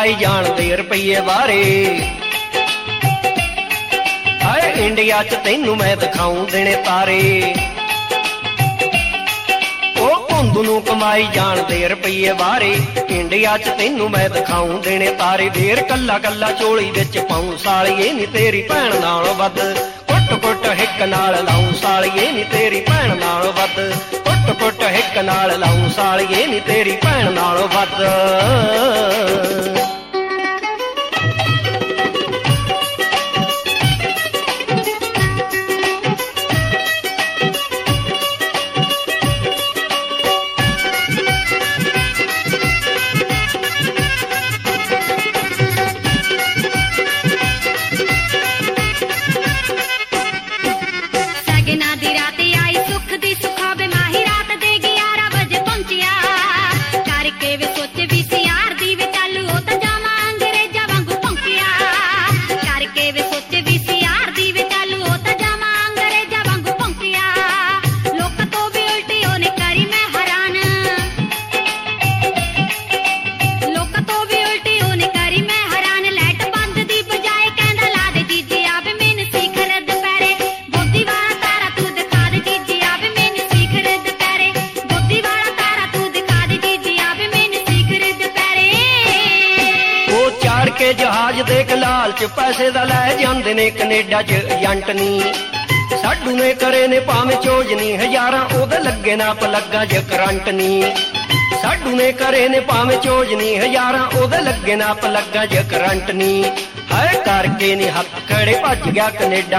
ਕਮਾਈ ਜਾਣਦੇ ਰੁਪਈਏ ਬਾਰੇ। ਹਾਏ ਇੰਡੀਆ ਚ ਤੈਨੂੰ ਮੈਂ ਦਿਖਾਉਂ ਦਿਨੇ ਤਾਰੇ। ਉਹ ਧੁੰਦ ਨੂੰ ਕਮਾਈ ਜਾਣਦੇ ਰੁਪਈਏ ਬਾਰੇ। ਇੰਡੀਆ ਚ ਤੈਨੂੰ ਮੈਂ ਦਿਖਾਉਂ ਦਿਨੇ ਤਾਰੇ। ਫੇਰ ਕੱਲਾ ਕੱਲਾ ਚੋਲੀ ਵਿੱਚ ਪਾਉਂ ਸਾਲੀਏ ਨੀ ਤੇਰੀ ਭੈਣ ਨਾਲੋਂ ਵੱਧ। ਕੁੱਟ ਕੁੱਟ ਹਿੱਕ ਨਾਲ ਲਾਉਂ ਸਾਲੀਏ ਨੀ ਤੇਰੀ ਭੈਣ ਨਾਲੋਂ ਵੱਧ। ਕੁੱਟ ਕੁੱਟ ਹਿੱਕ ਨਾਲ ਲਾਉਂ ਸਾਲੀਏ ਨੀ ਤੇਰੀ ਭੈਣ ਨਾਲੋਂ ਵੱਧ। ਕੇ ਜਹਾਜ਼ ਦੇ ਲਾਲਚ ਪੈਸੇ ਦਾ ਲੈ ਜਾਂਦੇ ਨੇ ਕੈਨੇਡਾ ਚ ਏਜੰਟ ਨੀ। ਸਾਡੂ ਨੇ ਕਰੇ ਨੇ ਭਾਵੇਂ ਚੋਜਨੀ ਹਜ਼ਾਰਾਂ ਉਹਦੇ ਲੱਗੇ ਨਾ ਪਲੱਗਾਂ ਚ ਕਰੰਟ ਨੀ। ਸਾਡੂ ਨੇ ਕਰੇ ਨੇ ਭਾਵੇਂ ਚੋਜਨੀ ਹਜ਼ਾਰਾਂ ਉਹਦੇ ਲੱਗੇ ਨਾ ਪਲੱਗਾਂ ਚ ਕਰੰਟ ਨੀ। ਹਾਏ ਕਰਕੇ ਨੀ ਹੱਥ ਖੜੇ ਭੱਜ ਗਿਆ ਕੈਨੇਡਾ।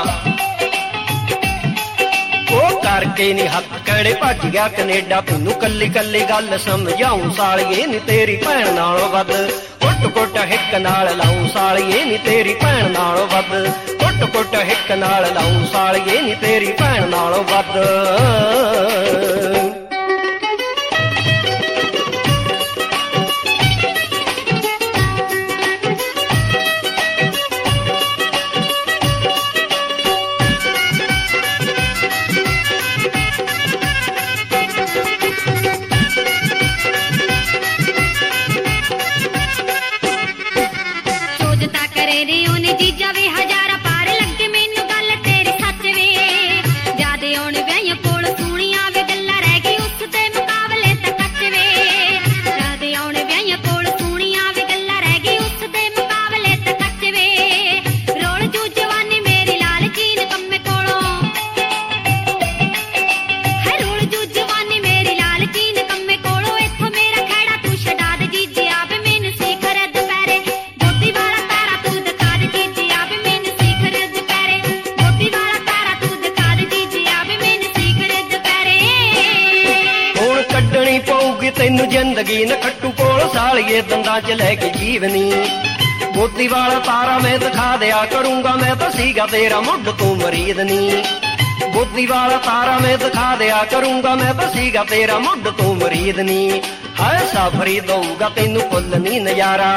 ਉਹ ਕਰਕੇ ਨੀ ਹੱਥ ਖੜੇ ਭੱਜ ਗਿਆ ਕੈਨੇਡਾ। ਤੈਨੂੰ ਕੱਲੀ ਕੱਲੀ ਗੱਲ ਸਮਝਾਉਂ ਸਾਲੀਏ ਨੀ ਤੇਰੀ ਭੈਣ ਨਾਲੋਂ ਵੱਧ। ਕੁੱਟ ਕੁੱਟ ਹਿੱਕ ਨਾਲ ਲਾਉਂ ਸਾਲੀਏ ਨੀ ਤੇਰੀ ਭੈਣ ਨਾਲੋਂ ਵੱਧ। ਕੁੱਟ ਕੁੱਟ ਹਿੱਕ ਨਾਲ ਲਾਉਂ ਸਾਲੀਏ ਨੀ ਤੇਰੀ ਭੈਣ ਨਾਲੋਂ ਵੱਧ। ਤੈਨੂੰ ਜ਼ਿੰਦਗੀ ਨਖੱਟੂ ਕੋਲ ਸਾਲੀਏ ਦੰਦਾਂ ਚ ਲੈ ਕੇ ਜੀਵਨੀ। ਮੋਤੀ ਵਾਲਾ ਤਾਰਾ ਮੈਂ ਦਿਖਾ ਦਿਆ ਕਰੂੰਗਾ ਮੈਂ ਤਾਂ ਸੀਗਾ ਤੇਰਾ ਮੁੱਢ ਤੂੰ ਮਰੀਦ ਨੀ। ਮੋਤੀ ਵਾਲਾ ਤਾਰਾ ਮੈਂ ਦਿਖਾ ਦਿਆ ਕਰੂੰਗਾ ਮੈਂ ਤਾਂ ਸੀਗਾ ਤੇਰਾ ਮੁੱਢ ਤੂੰ ਮਰੀਦ ਨੀ। ਹਾਏ ਸਾਫਰੀ ਦਊਗਾ ਤੈਨੂੰ ਫੁੱਲ ਨੀ ਨਜ਼ਾਰਾ।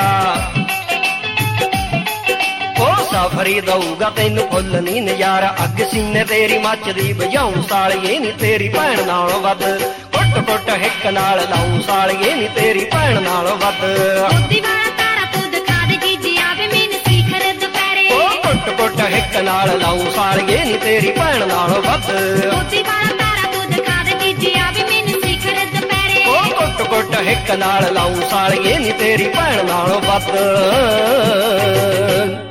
ਉਹ ਸਾਫਰੀ ਦਊਗਾ ਤੈਨੂੰ ਫੁੱਲ ਨੀ ਨਜ਼ਾਰਾ। ਅੱਗ ਸੀਨੇ ਤੇਰੀ ਮੱਚਦੀ ਬੁਝਾਉਂ ਸਾਲੀਏ ਨੀ ਤੇਰੀ ਭੈਣ ਨਾਲੋਂ ਵੱਧ। ਕੁੱਟ ਕੁੱਟ ਹਿੱਕ ਨਾਲ ਲਾਉਂ ਸਾਲੀਏ ਨੀ ਤੇਰੀ ਭੈਣ ਨਾਲੋਂ ਵੱਧ। ਮੋਤੀ ਵਾਲਾ ਤਾਰਾ ਤੂੰ ਦਿਖਾ ਦੇ ਜੀਜੀ ਆਵੇ ਮੈਨੂੰ ਸਿਖਰ ਦੁਪਹਿਰੇ। ਉਹ ਕੁੱਟ ਕੁੱਟ ਹਿੱਕ ਨਾਲ ਲਾਉਂ ਸਾਲੀਏ ਨੀ ਤੇਰੀ ਭੈਣ ਨਾਲੋਂ ਵੱਧ। ਮੋਤੀ ਵਾਲਾ ਤਾਰਾ ਤੂੰ ਦਿਖਾ ਦੇ ਜੀਜੀ ਆਵੇ ਮੈਨੂੰ ਸਿਖਰ ਦੁਪਹਿਰੇ। ਉਹ ਕੁੱਟ ਕੁੱਟ ਹਿੱਕ ਨਾਲ ਲਾਉਂ ਸਾਲੀਏ ਨੀ ਤੇਰੀ ਭੈਣ ਨਾਲੋਂ ਵੱਧ।